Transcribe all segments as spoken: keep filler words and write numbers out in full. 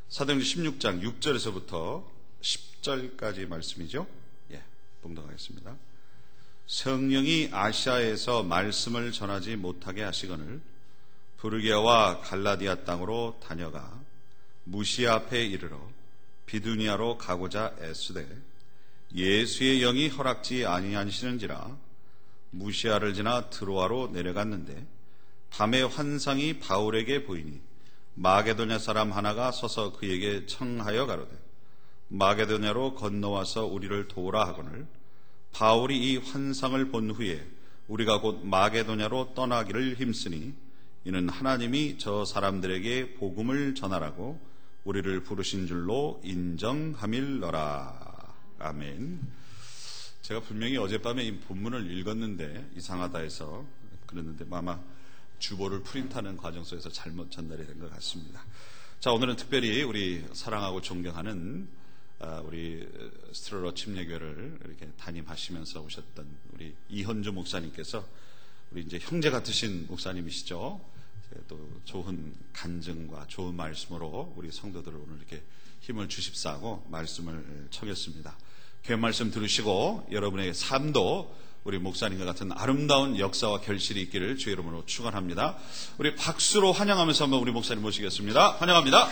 사도행전 십육 장 육 절에서부터 십 절까지 말씀이죠. 예, 봉독하겠습니다. 성령이 아시아에서 말씀을 전하지 못하게 하시거늘 부르기아와 갈라디아 땅으로 다녀가 무시아 앞에 이르러 비두니아로 가고자 애쓰되 예수의 영이 허락지 아니하시는지라 무시아를 지나 드로아로 내려갔는데 밤에 환상이 바울에게 보이니 마게도냐 사람 하나가 서서 그에게 청하여 가로되 마게도냐로 건너와서 우리를 도우라 하거늘 바울이 이 환상을 본 후에 우리가 곧 마게도냐로 떠나기를 힘쓰니 이는 하나님이 저 사람들에게 복음을 전하라고 우리를 부르신 줄로 인정함일러라. 아멘. 제가 분명히 어젯밤에 이 본문을 읽었는데 이상하다 해서 그랬는데 아마 주보를 프린트하는 과정 속에서 잘못 전달이 된 것 같습니다. 자, 오늘은 특별히 우리 사랑하고 존경하는 우리 스트로러 침례교회를 이렇게 담임하시면서 오셨던 우리 이현주 목사님께서 우리 이제 형제 같으신 목사님이시죠. 또 좋은 간증과 좋은 말씀으로 우리 성도들을 오늘 이렇게 힘을 주십사고 말씀을 청했습니다. 교회 말씀 들으시고 여러분의 삶도 우리 목사님과 같은 아름다운 역사와 결실이 있기를 주의 이름으로 축원합니다. 우리 박수로 환영하면서 한번 우리 목사님 모시겠습니다. 환영합니다.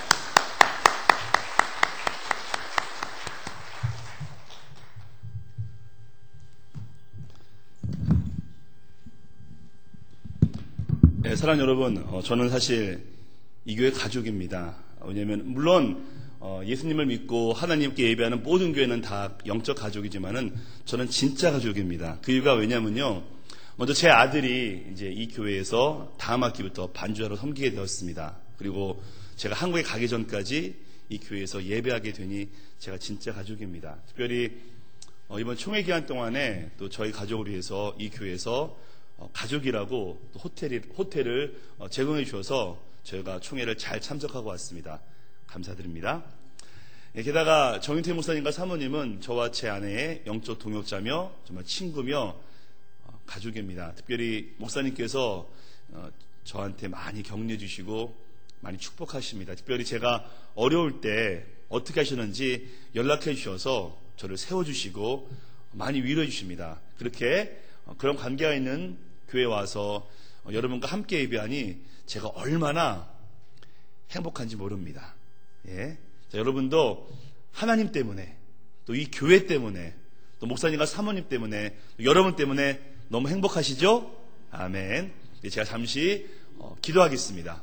네, 사랑하는 여러분, 어, 저는 사실 이 교회 가족입니다. 왜냐하면 물론 어, 예수님을 믿고 하나님께 예배하는 모든 교회는 다 영적 가족이지만은 저는 진짜 가족입니다. 그 이유가 왜냐면요, 먼저 제 아들이 이제 이 교회에서 다음 학기부터 반주자로 섬기게 되었습니다. 그리고 제가 한국에 가기 전까지 이 교회에서 예배하게 되니 제가 진짜 가족입니다. 특별히 어, 이번 총회 기간 동안에 또 저희 가족을 위해서 이 교회에서 어, 가족이라고 또 호텔이, 호텔을 어, 제공해 주셔서 저희가 총회를 잘 참석하고 왔습니다. 감사드립니다. 예, 게다가 정윤태 목사님과 사모님은 저와 제 아내의 영적 동역자며 정말 친구며 어, 가족입니다. 특별히 목사님께서 어, 저한테 많이 격려해 주시고 많이 축복하십니다. 특별히 제가 어려울 때 어떻게 하시는지 연락해 주셔서 저를 세워주시고 많이 위로해 주십니다. 그렇게 어, 그런 관계가 있는 교회에 와서 어, 여러분과 함께 예배하니 제가 얼마나 행복한지 모릅니다. 예. 자, 여러분도 하나님 때문에 또 이 교회 때문에 또 목사님과 사모님 때문에 여러분 때문에 너무 행복하시죠? 아멘. 제가 잠시 어, 기도하겠습니다.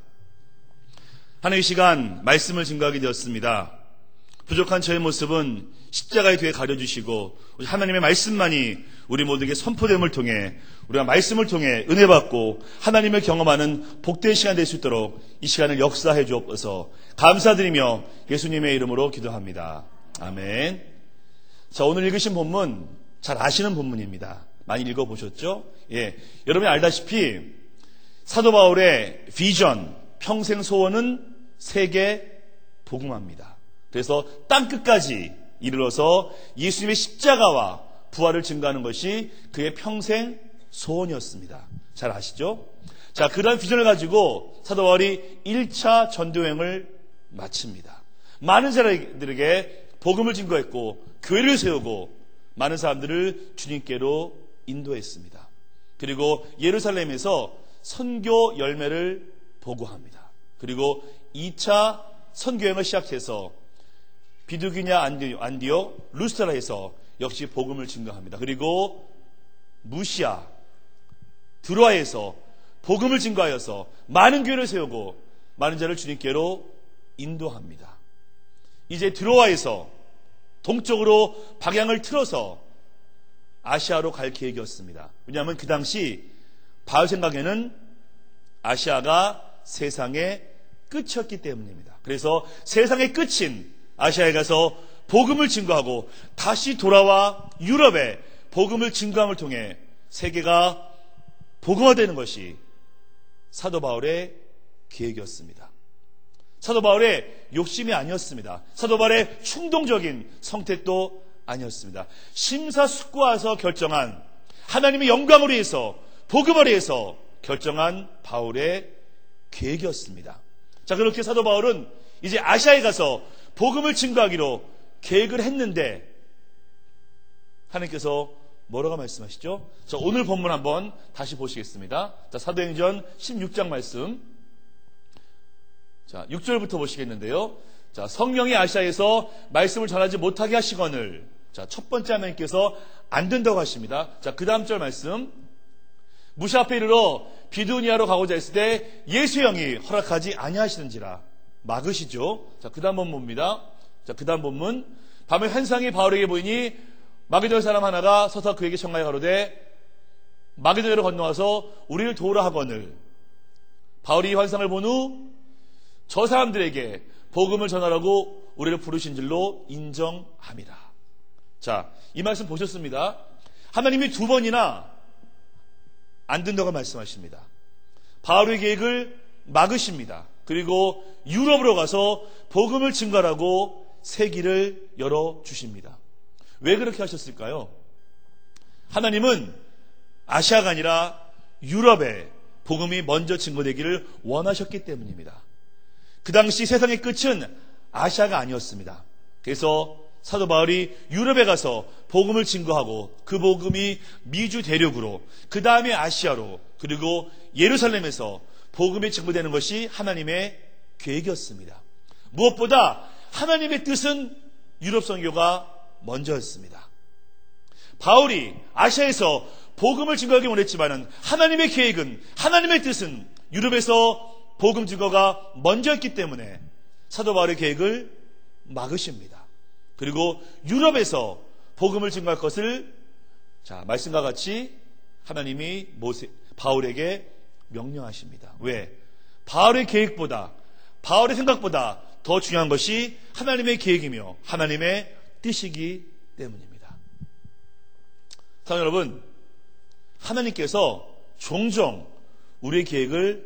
하나님의 시간 말씀을 증거하게 되었습니다. 부족한 저의 모습은 십자가의 뒤에 가려주시고 하나님의 말씀만이 우리 모두에게 선포됨을 통해 우리가 말씀을 통해 은혜 받고 하나님을 경험하는 복된 시간 될 수 있도록 이 시간을 역사해 주옵소서. 감사드리며 예수님의 이름으로 기도합니다. 아멘. 자, 오늘 읽으신 본문 잘 아시는 본문입니다. 많이 읽어보셨죠? 예, 여러분이 알다시피 사도 바울의 비전, 평생 소원은 세계 복음화입니다. 그래서 땅끝까지 이르러서 예수님의 십자가와 부활을 증거하는 것이 그의 평생 소원이었습니다. 잘 아시죠? 자, 그러한 비전을 가지고 사도 바울이 일 차 전도여행을 마칩니다. 많은 사람들에게 복음을 증거했고 교회를 세우고 많은 사람들을 주님께로 인도했습니다. 그리고 예루살렘에서 선교 열매를 보고합니다. 그리고 이 차 선교여행을 시작해서 비두기냐 안디옥, 루스트라에서 역시 복음을 증거합니다. 그리고 무시아, 드로아에서 복음을 증거하여서 많은 교회를 세우고 많은 자를 주님께로 인도합니다. 이제 드로아에서 동쪽으로 방향을 틀어서 아시아로 갈 계획이었습니다. 왜냐하면 그 당시 바울 생각에는 아시아가 세상의 끝이었기 때문입니다. 그래서 세상의 끝인 아시아에 가서 복음을 증거하고 다시 돌아와 유럽에 복음을 증거함을 통해 세계가 복음화되는 것이 사도 바울의 계획이었습니다. 사도 바울의 욕심이 아니었습니다. 사도 바울의 충동적인 성택도 아니었습니다. 심사숙고해서 결정한 하나님의 영광을 위해서 복음을 위해서 결정한 바울의 계획이었습니다. 자, 그렇게 사도 바울은 이제 아시아에 가서 복음을 증거하기로 계획을 했는데 하나님께서 뭐라고 말씀하시죠? 자, 오늘 본문 한번 다시 보시겠습니다. 자, 사도행전 십육 장 말씀. 자, 육 절부터 보시겠는데요. 자, 성령이 아시아에서 말씀을 전하지 못하게 하시거늘. 자, 첫 번째 하나님께서 안 된다고 하십니다. 자, 그 다음 절 말씀. 무시 앞에 이르러 비두니아로 가고자 했을 때 예수의 영이 허락하지 아니하시는지라. 막으시죠. 자, 그 다음 본문입니다. 자, 그 다음 본문. 밤에 환상이 바울에게 보이니 마게도냐 사람 하나가 서서 그에게 청하여 가로되 마게도냐로 건너와서 우리를 도우라 하거늘. 바울이 이 환상을 본 후 저 사람들에게 복음을 전하라고 우리를 부르신 줄로 인정함이라. 자, 이 말씀 보셨습니다. 하나님이 두 번이나 안 된다고 말씀하십니다. 바울의 계획을 막으십니다. 그리고 유럽으로 가서 복음을 증거하라고 새 길을 열어주십니다. 왜 그렇게 하셨을까요? 하나님은 아시아가 아니라 유럽에 복음이 먼저 증거되기를 원하셨기 때문입니다. 그 당시 세상의 끝은 아시아가 아니었습니다. 그래서 사도 바울이 유럽에 가서 복음을 증거하고 그 복음이 미주 대륙으로, 그 다음에 아시아로, 그리고 예루살렘에서 복음이 증거되는 것이 하나님의 계획이었습니다. 무엇보다 하나님의 뜻은 유럽 선교가 먼저였습니다. 바울이 아시아에서 복음을 증거하기 원했지만 하나님의 계획은, 하나님의 뜻은 유럽에서 복음 증거가 먼저였기 때문에 사도 바울의 계획을 막으십니다. 그리고 유럽에서 복음을 증거할 것을, 자, 말씀과 같이 하나님이 모세, 바울에게 명령하십니다. 왜? 바울의 계획보다, 바울의 생각보다 더 중요한 것이 하나님의 계획이며 하나님의 뜻이기 때문입니다. 사랑하는 여러분, 하나님께서 종종 우리의 계획을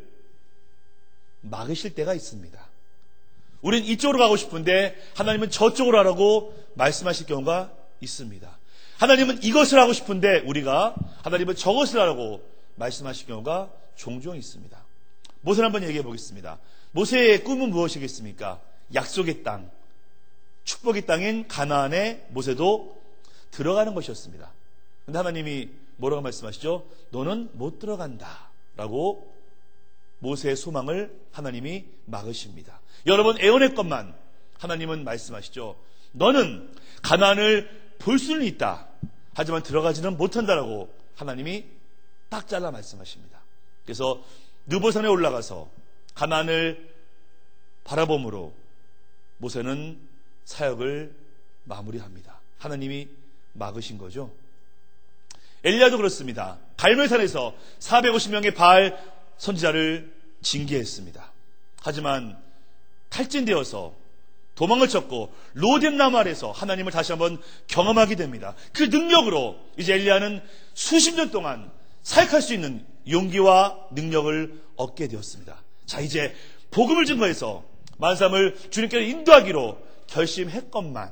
막으실 때가 있습니다. 우린 이쪽으로 가고 싶은데 하나님은 저쪽으로 하라고 말씀하실 경우가 있습니다. 하나님은 이것을 하고 싶은데 우리가 하나님은 저것을 하라고 말씀하실 경우가 종종 있습니다. 모세를 한번 얘기해 보겠습니다. 모세의 꿈은 무엇이겠습니까? 약속의 땅, 축복의 땅인 가나안에 모세도 들어가는 것이었습니다. 그런데 하나님이 뭐라고 말씀하시죠? 너는 못 들어간다 라고 모세의 소망을 하나님이 막으십니다. 여러분, 애원의 것만 하나님은 말씀하시죠. 너는 가나안을 볼 수는 있다. 하지만 들어가지는 못한다라고 하나님이 딱 잘라 말씀하십니다. 그래서 느보산에 올라가서 가나안을 바라봄으로 모세는 사역을 마무리합니다. 하나님이 막으신 거죠. 엘리야도 그렇습니다. 갈멜산에서 사백오십 명의 바알 선지자를 징계했습니다. 하지만 탈진되어서 도망을 쳤고 로뎀나무 아래서 하나님을 다시 한번 경험하게 됩니다. 그 능력으로 이제 엘리야는 수십 년 동안 사역할 수 있는 용기와 능력을 얻게 되었습니다. 자, 이제 복음을 증거해서 만삼을 주님께로 인도하기로 결심했건만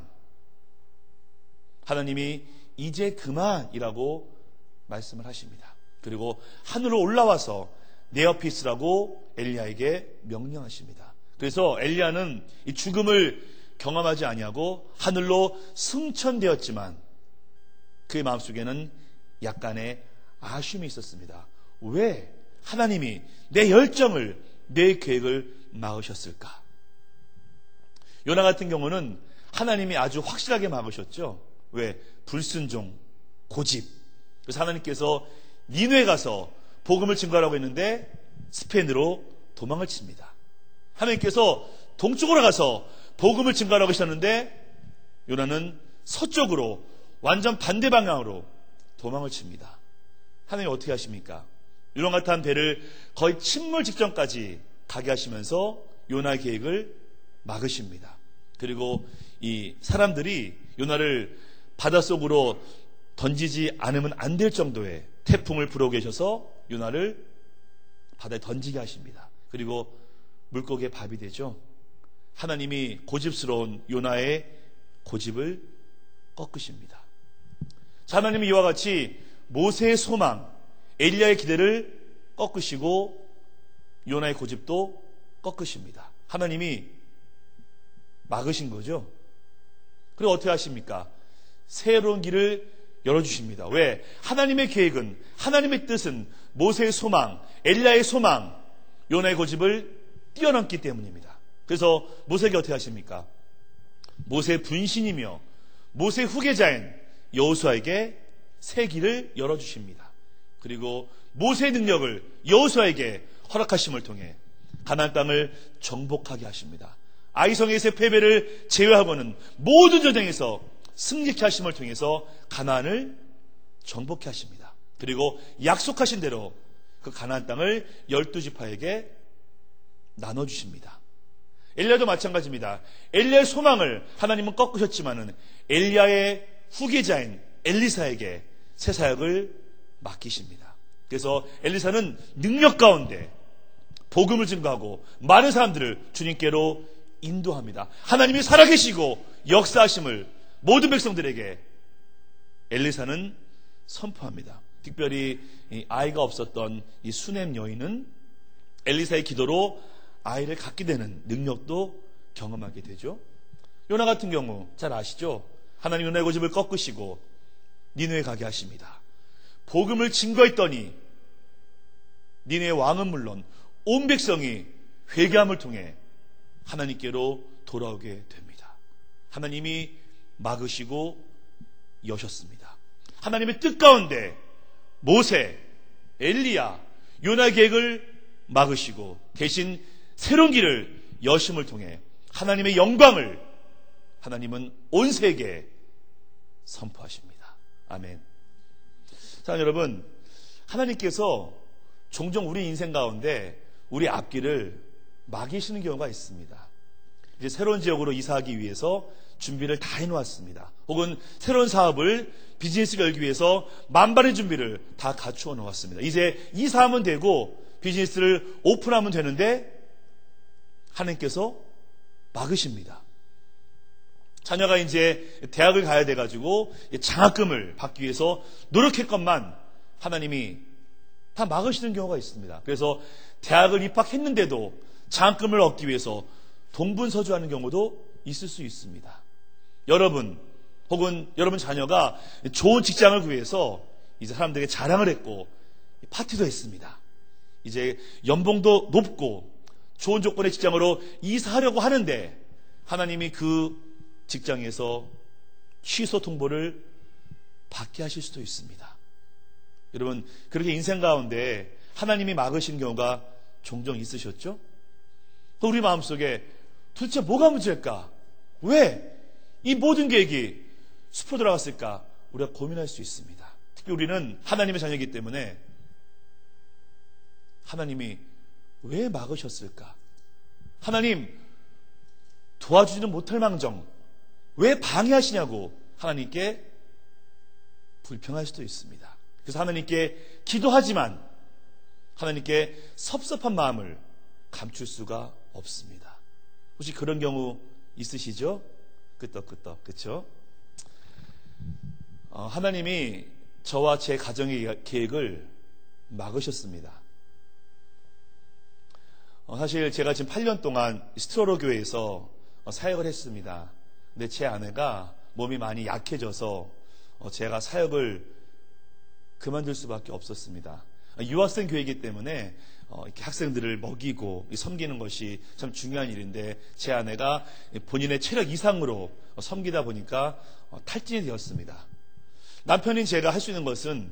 하나님이 이제 그만이라고 말씀을 하십니다. 그리고 하늘로 올라와서 내 옆에 있으라고 엘리야에게 명령하십니다. 그래서 엘리야는 이 죽음을 경험하지 아니하고 하늘로 승천되었지만 그의 마음속에는 약간의 아쉬움이 있었습니다. 왜 하나님이 내 열정을, 내 계획을 막으셨을까? 요나 같은 경우는 하나님이 아주 확실하게 막으셨죠. 왜? 불순종, 고집. 그래서 하나님께서 니느웨에 가서 복음을 증거하라고 했는데 스페인으로 도망을 칩니다. 하나님께서 동쪽으로 가서 복음을 증거하라고 하셨는데 요나는 서쪽으로 완전 반대 방향으로 도망을 칩니다. 하나님 어떻게 하십니까? 요나 같은 배를 거의 침몰 직전까지 가게 하시면서 요나의 계획을 막으십니다. 그리고 이 사람들이 요나를 바닷속으로 던지지 않으면 안 될 정도의 태풍을 불어오게 하셔서 요나를 바다에 던지게 하십니다. 그리고 물고기의 밥이 되죠. 하나님이 고집스러운 요나의 고집을 꺾으십니다. 자, 하나님이 이와 같이 모세의 소망, 엘리야의 기대를 꺾으시고 요나의 고집도 꺾으십니다. 하나님이 막으신 거죠. 그리고 어떻게 하십니까? 새로운 길을 열어주십니다. 왜? 하나님의 계획은, 하나님의 뜻은 모세의 소망, 엘리야의 소망, 요나의 고집을 뛰어넘기 때문입니다. 그래서 모세에게 어떻게 하십니까? 모세의 분신이며 모세의 후계자인 여호수아에게 새 길을 열어주십니다. 그리고 모세의 능력을 여호수아에게 허락하심을 통해 가나안 땅을 정복하게 하십니다. 아이성에서의 패배를 제외하고는 모든 전쟁에서 승리케 하심을 통해서 가나안을 정복케 하십니다. 그리고 약속하신 대로 그 가나안 땅을 열두 지파에게 나눠주십니다. 엘리야도 마찬가지입니다. 엘리야의 소망을 하나님은 꺾으셨지만은 엘리야의 후계자인 엘리사에게 새 사역을 맡기십니다. 그래서 엘리사는 능력 가운데 복음을 증거하고 많은 사람들을 주님께로 인도합니다. 하나님이 살아계시고 역사하심을 모든 백성들에게 엘리사는 선포합니다. 특별히 아이가 없었던 이 수넴 여인은 엘리사의 기도로 아이를 갖게 되는 능력도 경험하게 되죠. 요나 같은 경우 잘 아시죠? 하나님 요나의 고집을 꺾으시고 니느웨에 가게 하십니다. 복음을 증거했더니 니느웨 왕은 물론 온 백성이 회개함을 통해 하나님께로 돌아오게 됩니다. 하나님이 막으시고 여셨습니다. 하나님의 뜻 가운데 모세, 엘리야, 요나의 계획을 막으시고 대신 새로운 길을 여심을 통해 하나님의 영광을 하나님은 온 세계에 선포하십니다. 아멘. 자, 여러분, 하나님께서 종종 우리 인생 가운데 우리 앞길을 막으시는 경우가 있습니다. 이제 새로운 지역으로 이사하기 위해서 준비를 다 해놓았습니다. 혹은 새로운 사업을 비즈니스를 열기 위해서 만반의 준비를 다 갖추어 놓았습니다. 이제 이사하면 되고 비즈니스를 오픈하면 되는데 하나님께서 막으십니다. 자녀가 이제 대학을 가야 돼가지고 장학금을 받기 위해서 노력했건만 하나님이 다 막으시는 경우가 있습니다. 그래서 대학을 입학했는데도 장학금을 얻기 위해서 동분서주하는 경우도 있을 수 있습니다. 여러분 혹은 여러분 자녀가 좋은 직장을 구해서 이제 사람들에게 자랑을 했고 파티도 했습니다. 이제 연봉도 높고 좋은 조건의 직장으로 이사하려고 하는데 하나님이 그 직장에서 취소 통보를 받게 하실 수도 있습니다. 여러분, 그렇게 인생 가운데 하나님이 막으신 경우가 종종 있으셨죠? 우리 마음속에 도대체 뭐가 문제일까? 왜 이 모든 계획이 숲으로 들어갔을까? 우리가 고민할 수 있습니다. 특히 우리는 하나님의 자녀이기 때문에 하나님이 왜 막으셨을까? 하나님 도와주지는 못할 망정 왜 방해하시냐고 하나님께 불평할 수도 있습니다. 그래서 하나님께 기도하지만 하나님께 섭섭한 마음을 감출 수가 없습니다. 혹시 그런 경우 있으시죠? 끄떡끄떡, 그렇죠? 어, 하나님이 저와 제 가정의 계획을 막으셨습니다. 어, 사실 제가 지금 팔 년 동안 스트로로 교회에서 어, 사역을 했습니다. 근데 제 아내가 몸이 많이 약해져서 어, 제가 사역을 그만둘 수밖에 없었습니다. 유학생 교회이기 때문에 어, 이렇게 학생들을 먹이고 섬기는 것이 참 중요한 일인데 제 아내가 본인의 체력 이상으로 섬기다 보니까 어, 탈진이 되었습니다. 남편인 제가 할 수 있는 것은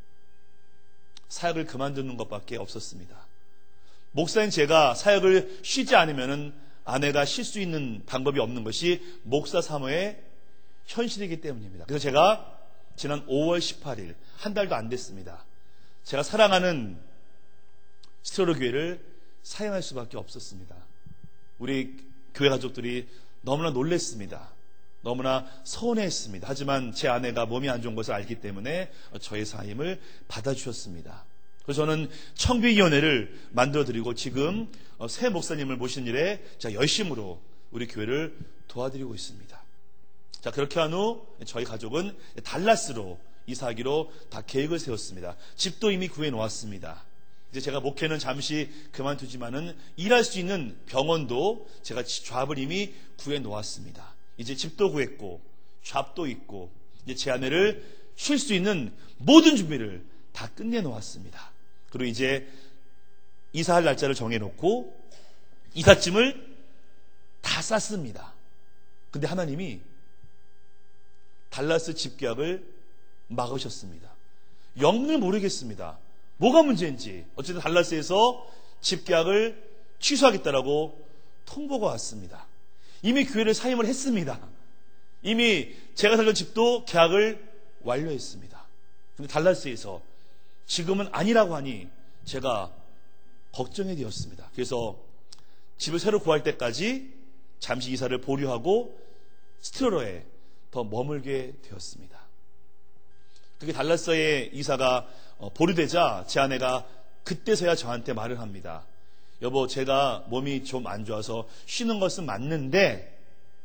사역을 그만두는 것밖에 없었습니다. 목사인 제가 사역을 쉬지 않으면 아내가 쉴 수 있는 방법이 없는 것이 목사 사모의 현실이기 때문입니다. 그래서 제가 지난 오월 십팔일 한 달도 안 됐습니다. 제가 사랑하는 스트로로 교회를 사용할 수밖에 없었습니다. 우리 교회 가족들이 너무나 놀랬습니다. 너무나 서운해했습니다. 하지만 제 아내가 몸이 안 좋은 것을 알기 때문에 저의 사임을 받아주셨습니다. 그래서 저는 청비위원회를 만들어드리고 지금 새 목사님을 모신 일에 제가 열심으로 우리 교회를 도와드리고 있습니다. 자, 그렇게 한 후 저희 가족은 달라스로 이사하기로 다 계획을 세웠습니다. 집도 이미 구해 놓았습니다. 이제 제가 목회는 잠시 그만두지만은 일할 수 있는 병원도 제가 잡을 이미 구해 놓았습니다. 이제 집도 구했고 잡도 있고 이제 제 아내를 쉴 수 있는 모든 준비를 다 끝내 놓았습니다. 그리고 이제 이사할 날짜를 정해 놓고 이삿짐을 다 쌌습니다. 근데 하나님이 달라스 집계약을 막으셨습니다. 영문을 모르겠습니다. 뭐가 문제인지. 어쨌든 달라스에서 집계약을 취소하겠다라고 통보가 왔습니다. 이미 교회를 사임을 했습니다. 이미 제가 살던 집도 계약을 완료했습니다. 근데 달라스에서 지금은 아니라고 하니 제가 걱정이 되었습니다. 그래서 집을 새로 구할 때까지 잠시 이사를 보류하고 스트로러에 더 머물게 되었습니다. 그게 달라스의 이사가 보류되자 제 아내가 그때서야 저한테 말을 합니다. 여보, 제가 몸이 좀 안 좋아서 쉬는 것은 맞는데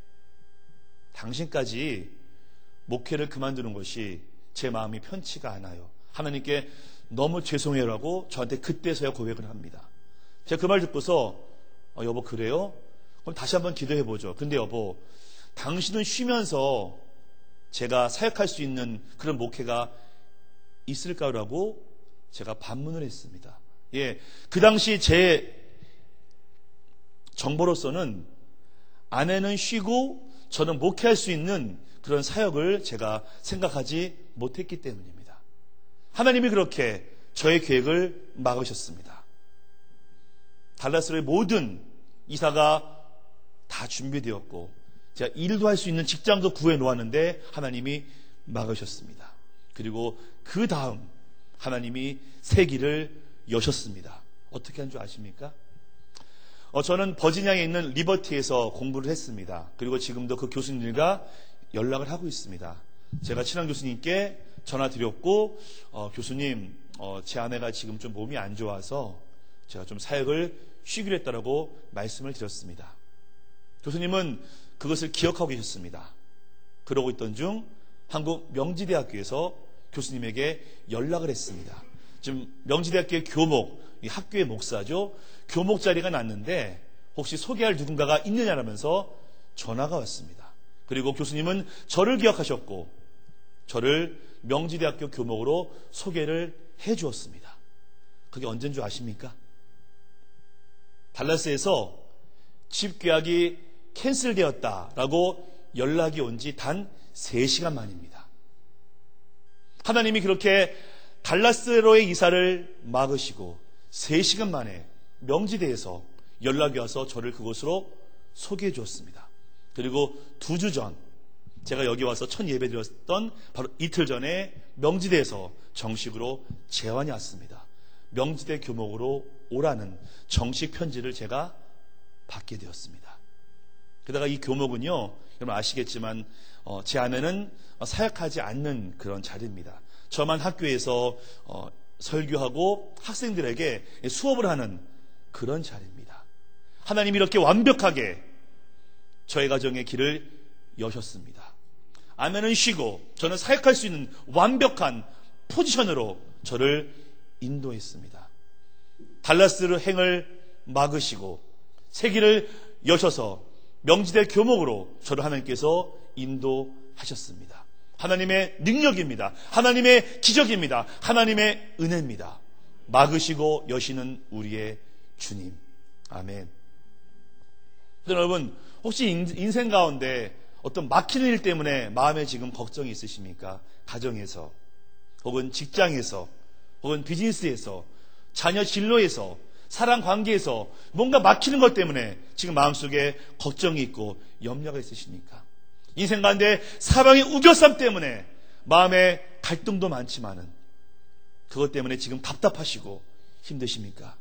당신까지 목회를 그만두는 것이 제 마음이 편치가 않아요. 하나님께 너무 죄송해요라고 저한테 그때서야 고백을 합니다. 제가 그 말 듣고서 어, 여보 그래요? 그럼 다시 한번 기도해보죠. 근데 여보, 당신은 쉬면서 제가 사역할 수 있는 그런 목회가 있을까라고 제가 반문을 했습니다. 예, 그 당시 제 정보로서는 아내는 쉬고 저는 목회할 수 있는 그런 사역을 제가 생각하지 못했기 때문입니다. 하나님이 그렇게 저의 계획을 막으셨습니다. 달라스의 모든 이사가 다 준비되었고 제가 일도 할 수 있는 직장도 구해 놓았는데 하나님이 막으셨습니다. 그리고 그 다음 하나님이 새 길을 여셨습니다. 어떻게 한 줄 아십니까? 어, 저는 버지니아에 있는 리버티에서 공부를 했습니다. 그리고 지금도 그 교수님들과 연락을 하고 있습니다. 제가 친한 교수님께 전화 드렸고 어, 교수님 어, 제 아내가 지금 좀 몸이 안 좋아서 제가 좀 사역을 쉬기로 했다라고 말씀을 드렸습니다. 교수님은 그것을 기억하고 계셨습니다. 그러고 있던 중 한국 명지대학교에서 교수님에게 연락을 했습니다. 지금 명지대학교의 교목, 이 학교의 목사죠. 교목 자리가 났는데 혹시 소개할 누군가가 있느냐라면서 전화가 왔습니다. 그리고 교수님은 저를 기억하셨고 저를 명지대학교 교목으로 소개를 해 주었습니다. 그게 언제인 줄 아십니까? 달라스에서 집 계약이 캔슬되었다라고 연락이 온 지 단 세 시간 만입니다. 하나님이 그렇게 달라스로의 이사를 막으시고 세 시간 만에 명지대에서 연락이 와서 저를 그곳으로 소개해 주었습니다. 그리고 두 주 전 제가 여기 와서 첫 예배 드렸던 바로 이틀 전에 명지대에서 정식으로 제안이 왔습니다. 명지대 교목으로 오라는 정식 편지를 제가 받게 되었습니다. 게다가 이 교목은요, 여러분 아시겠지만 어, 제 아내는 사역하지 않는 그런 자리입니다. 저만 학교에서 어, 설교하고 학생들에게 수업을 하는 그런 자리입니다. 하나님이 이렇게 완벽하게 저의 가정의 길을 여셨습니다. 아내는 쉬고 저는 사역할 수 있는 완벽한 포지션으로 저를 인도했습니다. 달라스를 행을 막으시고 새 길을 여셔서 명지대 교목으로 저를 하나님께서 인도하셨습니다. 하나님의 능력입니다. 하나님의 기적입니다. 하나님의 은혜입니다. 막으시고 여시는 우리의 주님. 아멘. 여러분, 혹시 인생 가운데 어떤 막히는 일 때문에 마음에 지금 걱정이 있으십니까? 가정에서, 혹은 직장에서, 혹은 비즈니스에서, 자녀 진로에서, 사랑 관계에서 뭔가 막히는 것 때문에 지금 마음속에 걱정이 있고 염려가 있으십니까? 인생 가운데 사방의 우겨쌈 때문에 마음에 갈등도 많지만은 그것 때문에 지금 답답하시고 힘드십니까?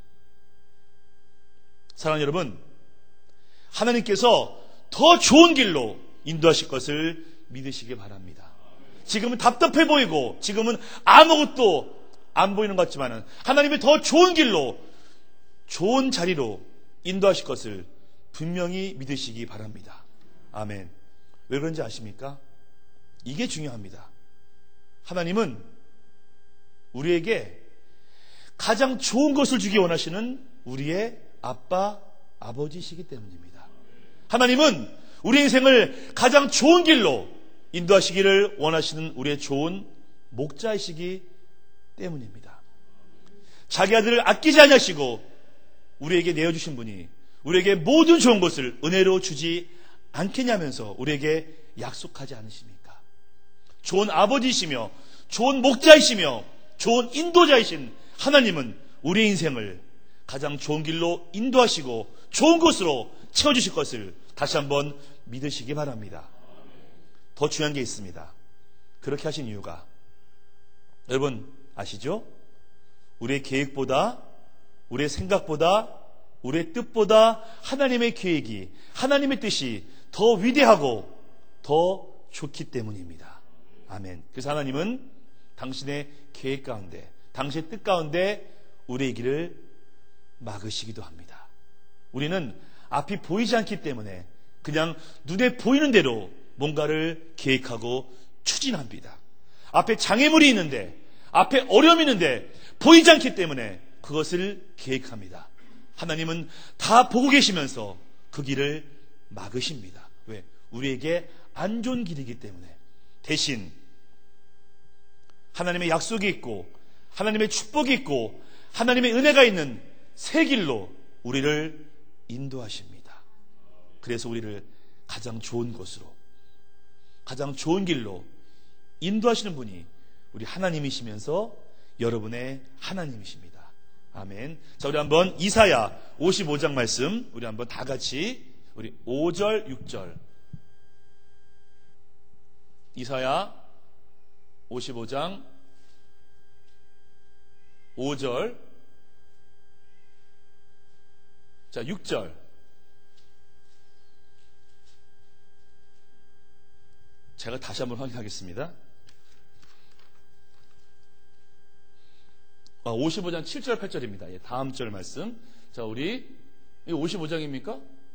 사랑하는 여러분, 하나님께서 더 좋은 길로 인도하실 것을 믿으시기 바랍니다. 지금은 답답해 보이고 지금은 아무것도 안 보이는 것 같지만은 하나님이 더 좋은 길로, 좋은 자리로 인도하실 것을 분명히 믿으시기 바랍니다. 아멘. 왜 그런지 아십니까? 이게 중요합니다. 하나님은 우리에게 가장 좋은 것을 주기 원하시는 우리의 아빠, 아버지시기 때문입니다. 하나님은 우리 인생을 가장 좋은 길로 인도하시기를 원하시는 우리의 좋은 목자이시기 때문입니다. 자기 아들을 아끼지 않으시고 우리에게 내어주신 분이 우리에게 모든 좋은 것을 은혜로 주지 않겠냐면서 우리에게 약속하지 않으십니까? 좋은 아버지이시며 좋은 목자이시며 좋은 인도자이신 하나님은 우리의 인생을 가장 좋은 길로 인도하시고 좋은 것으로 채워주실 것을 다시 한번 믿으시기 바랍니다. 더 중요한 게 있습니다. 그렇게 하신 이유가 여러분 아시죠? 우리의 계획보다 우리의 생각보다 우리의 뜻보다 하나님의 계획이 하나님의 뜻이 더 위대하고 더 좋기 때문입니다. 아멘. 그래서 하나님은 당신의 계획 가운데 당신의 뜻 가운데 우리의 길을 막으시기도 합니다. 우리는 앞이 보이지 않기 때문에 그냥 눈에 보이는 대로 뭔가를 계획하고 추진합니다. 앞에 장애물이 있는데 앞에 어려움이 있는데 보이지 않기 때문에 그것을 계획합니다. 하나님은 다 보고 계시면서 그 길을 막으십니다. 왜? 우리에게 안 좋은 길이기 때문에. 대신 하나님의 약속이 있고 하나님의 축복이 있고 하나님의 은혜가 있는 새 길로 우리를 인도하십니다. 그래서 우리를 가장 좋은 곳으로 가장 좋은 길로 인도하시는 분이 우리 하나님이시면서 여러분의 하나님이십니다. 아멘. 자, 우리 한번 이사야 오십오 장 말씀 우리 한번 다 같이 우리 오 절 육 절 이사야 오십오 장 오 절 자 육 절 제가 다시 한번 확인하겠습니다. 아, 오십오 장 칠 절 팔 절입니다. 예, 다음 절 말씀. 자, 우리 이거 오십오 장입니까?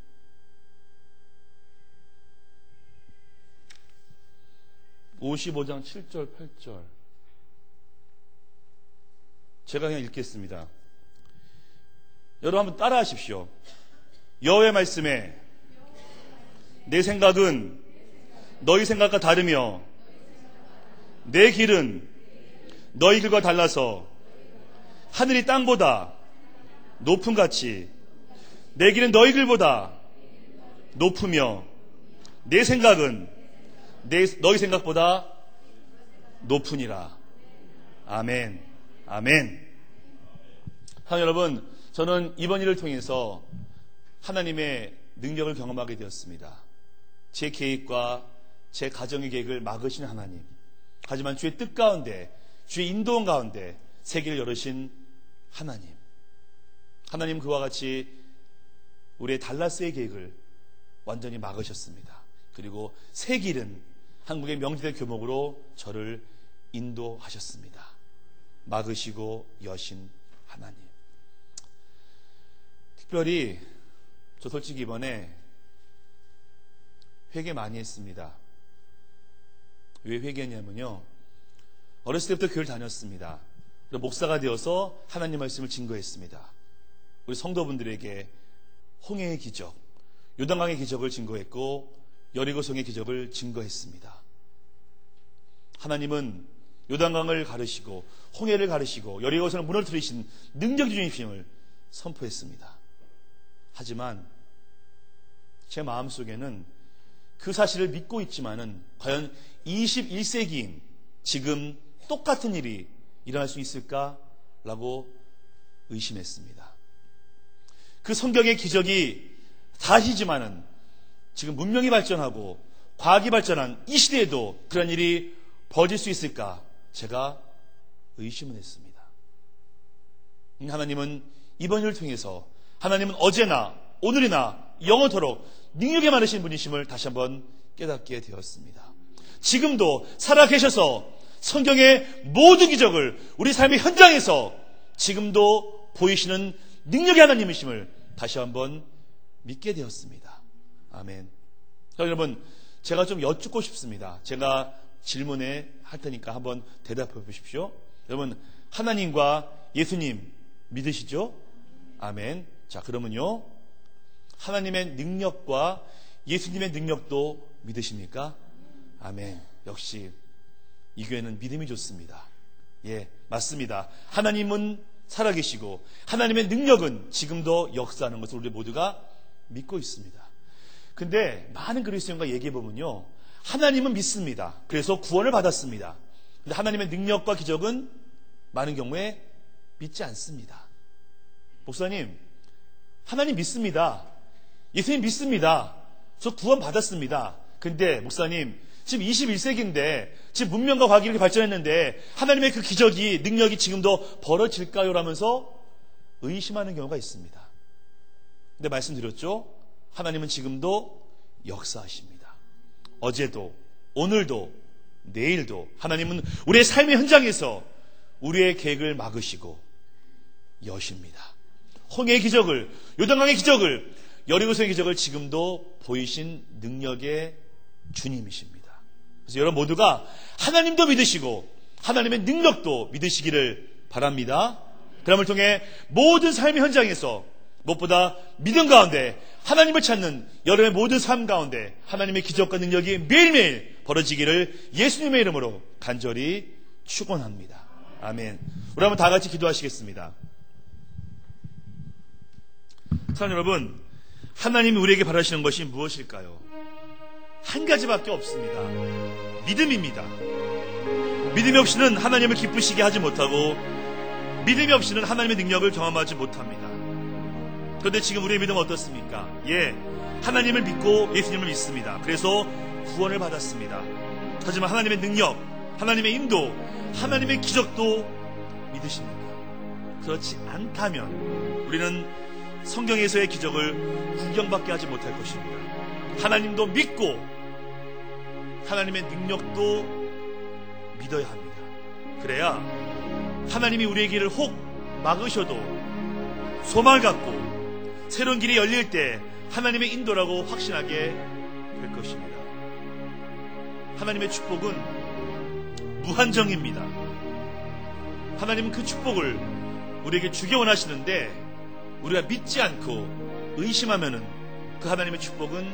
오십오 장 칠 절 팔 절 제가 그냥 읽겠습니다. 여러분 한번 따라 하십시오. 여호와의 말씀에 내 생각은 너희 생각과 다르며 내 길은 너희 길과 달라서 하늘이 땅보다 높음같이 내 길은 너희 길보다 높으며 내 생각은 내, 너희 생각보다 높으니라. 아멘. 아멘. 하나님 여러분, 저는 이번 일을 통해서 하나님의 능력을 경험하게 되었습니다. 제 계획과 제 가정의 계획을 막으신 하나님, 하지만 주의 뜻 가운데 주의 인도원 가운데 세계를 열으신 하나님, 하나님 그와 같이 우리의 달라스의 계획을 완전히 막으셨습니다. 그리고 새 길은 한국의 명지대 교목으로 저를 인도하셨습니다. 막으시고 여신 하나님. 특별히 저 솔직히 이번에 회개 많이 했습니다. 왜 회개했냐면요, 어렸을 때부터 교회를 다녔습니다. 목사가 되어서 하나님 말씀을 증거했습니다. 우리 성도분들에게 홍해의 기적, 요단강의 기적을 증거했고 여리고성의 기적을 증거했습니다. 하나님은 요단강을 가르시고 홍해를 가르시고 여리고성을 무너뜨리신 능력주의 힘을 선포했습니다. 하지만 제 마음속에는 그 사실을 믿고 있지만은 과연 이십일 세기인 지금 똑같은 일이 일어날 수 있을까라고 의심했습니다. 그 성경의 기적이 다시지만은 지금 문명이 발전하고 과학이 발전한 이 시대에도 그런 일이 벌어질 수 있을까 제가 의심을 했습니다. 하나님은 이번 일을 통해서 하나님은 어제나 오늘이나 영원토록 능력이 많으신 분이심을 다시 한번 깨닫게 되었습니다. 지금도 살아계셔서 성경의 모든 기적을 우리 삶의 현장에서 지금도 보이시는 능력의 하나님이심을 다시 한번 믿게 되었습니다. 아멘. 자, 여러분, 제가 좀 여쭙고 싶습니다. 제가 질문에 할 테니까 한번 대답해 보십시오. 여러분, 하나님과 예수님 믿으시죠? 아멘. 자, 그러면요, 하나님의 능력과 예수님의 능력도 믿으십니까? 아멘. 역시 이 교회는 믿음이 좋습니다. 예, 맞습니다. 하나님은 살아계시고 하나님의 능력은 지금도 역사하는 것을 우리 모두가 믿고 있습니다. 근데 많은 그리스도인과 얘기해보면요, 하나님은 믿습니다. 그래서 구원을 받았습니다. 근데 하나님의 능력과 기적은 많은 경우에 믿지 않습니다. 목사님, 하나님 믿습니다. 예수님 믿습니다. 저 구원 받았습니다. 근데 목사님, 지금 이십일 세기인데 지금 문명과 과학이 이렇게 발전했는데 하나님의 그 기적이, 능력이 지금도 벌어질까요? 라면서 의심하는 경우가 있습니다. 근데 말씀드렸죠? 하나님은 지금도 역사하십니다. 어제도, 오늘도, 내일도 하나님은 우리의 삶의 현장에서 우리의 계획을 막으시고 여십니다. 홍해의 기적을, 요단강의 기적을, 여리고성의 기적을 지금도 보이신 능력의 주님이십니다. 그래서 여러분 모두가 하나님도 믿으시고 하나님의 능력도 믿으시기를 바랍니다. 그럼을 통해 모든 삶의 현장에서 무엇보다 믿음 가운데 하나님을 찾는 여러분의 모든 삶 가운데 하나님의 기적과 능력이 매일매일 벌어지기를 예수님의 이름으로 간절히 축원합니다. 아멘. 우리 한번 다 같이 기도하시겠습니다. 사랑하는 여러분, 하나님이 우리에게 바라시는 것이 무엇일까요? 한 가지밖에 없습니다. 믿음입니다. 믿음이 없이는 하나님을 기쁘시게 하지 못하고 믿음이 없이는 하나님의 능력을 경험하지 못합니다. 그런데 지금 우리의 믿음은 어떻습니까? 예, 하나님을 믿고 예수님을 믿습니다. 그래서 구원을 받았습니다. 하지만 하나님의 능력, 하나님의 인도, 하나님의 기적도 믿으십니까? 그렇지 않다면 우리는 성경에서의 기적을 구경밖에 하지 못할 것입니다. 하나님도 믿고 하나님의 능력도 믿어야 합니다. 그래야 하나님이 우리의 길을 혹 막으셔도 소망을 갖고 새로운 길이 열릴 때 하나님의 인도라고 확신하게 될 것입니다. 하나님의 축복은 무한정입니다. 하나님은 그 축복을 우리에게 주기 원하시는데 우리가 믿지 않고 의심하면은 그 하나님의 축복은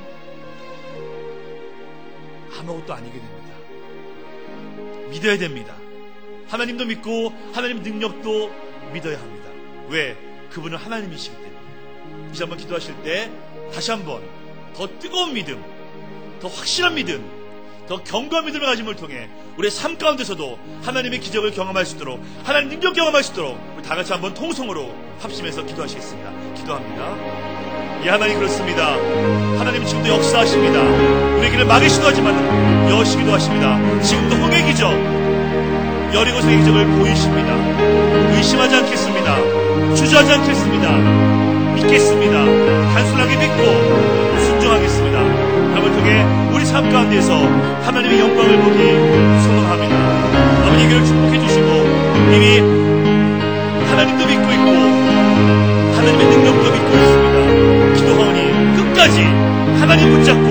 아무것도 아니게 됩니다. 믿어야 됩니다. 하나님도 믿고 하나님의 능력도 믿어야 합니다. 왜? 그분은 하나님이시기 때문에. 다시 한번 기도하실 때 다시 한번 더 뜨거운 믿음, 더 확실한 믿음, 더 견고한 믿음을 가짐을 통해 우리의 삶 가운데서도 하나님의 기적을 경험할 수 있도록, 하나님 능력 경험할 수 있도록 우리 다 같이 한번 통성으로 합심해서 기도하시겠습니다. 기도합니다. 예, 하나님 그렇습니다. 하나님 지금도 역사하십니다. 우리 길을 막으시기도 하지만 여시기도 하십니다. 지금도 홍해 기적, 여리고성의 기적을 보이십니다. 의심하지 않겠습니다. 주저하지 않겠습니다. 믿겠습니다. 단순하게 믿고 순종하겠습니다. 그럼을 통해 우리 삶 가운데서 하나님의 영광을 보기 소망합니다. 아버지, 이 교회를 축복해 주시고 이미 하나님도 믿고 있고 하나님의 능력도 믿고 있습니다. 기도하오니 끝까지 하나님 붙잡고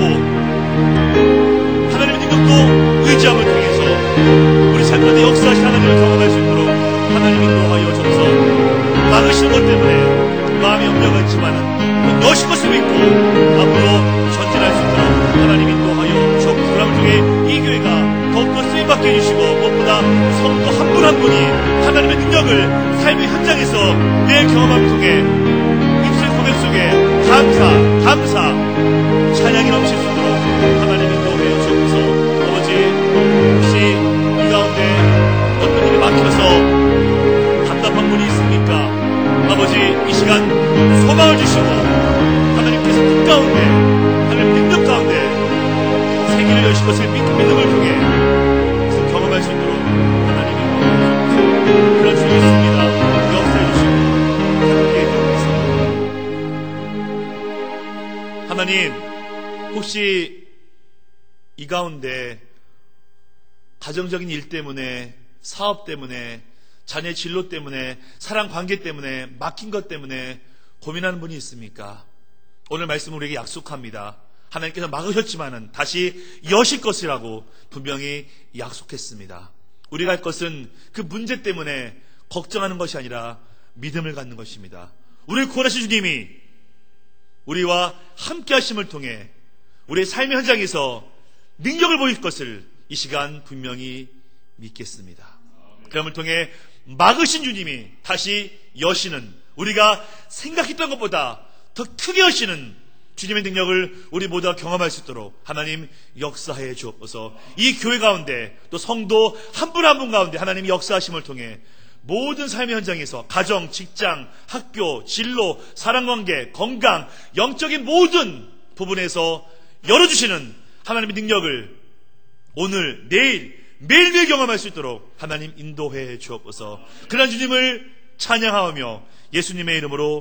하나님의 능력도 의지함을 통해서 우리 삶 가운데 역사하신 하나님을 경험할 수 있도록 하나님 인도하여 주옵소서. 막으시는 것 때문에 마음이 염려가 있지만 여신 것을 믿고 앞으로 전진할 수 있도록 하나님 인도하여 주옵소서. 그럼을 통해 이 교회가 더욱더 쓰임받게 해주시고 무엇보다 성도 한 분 한 분이 하나님의 능력을 삶의 현장에서 매일 경험함을 통해 입술 고백 속에 감사, 감사, 찬양이 넘칠 수 있도록 하나님 인도하여 주옵소서. 아버지, 혹시 이 가운데 어떤 일이 막혀서 답답한 분이 있습니까? 아버지, 이 시간 소망을 주시고 하나님께서 그 가운데, 하나님 능력 가운데 세계를 여실 것을 믿음을 통해 그 경험할 수 있도록 하나님이 인도하여 그럴 수 있습니다. 역사해 주시고 함께해 주옵소서. 하나님, 혹시 이 가운데 가정적인 일 때문에, 사업 때문에, 자녀의 진로 때문에, 사랑 관계 때문에, 막힌 것 때문에 고민하는 분이 있습니까? 오늘 말씀은 우리에게 약속합니다. 하나님께서 막으셨지만은 다시 여실 것이라고 분명히 약속했습니다. 우리가 할 것은 그 문제 때문에 걱정하는 것이 아니라 믿음을 갖는 것입니다. 우리를 구원하신 주님이 우리와 함께 하심을 통해 우리의 삶의 현장에서 능력을 보일 것을 이 시간 분명히 믿겠습니다. 그럼을 통해 막으신 주님이 다시 여시는, 우리가 생각했던 것보다 더 크게 여시는 주님의 능력을 우리 모두가 경험할 수 있도록 하나님 역사해 주옵소서. 이 교회 가운데 또 성도 한 분 한 분 가운데 하나님이 역사하심을 통해 모든 삶의 현장에서 가정, 직장, 학교, 진로, 사랑관계, 건강, 영적인 모든 부분에서 열어주시는 하나님의 능력을 오늘, 내일, 매일매일 경험할 수 있도록 하나님 인도해 주옵소서. 그런 주님을 찬양하며 예수님의 이름으로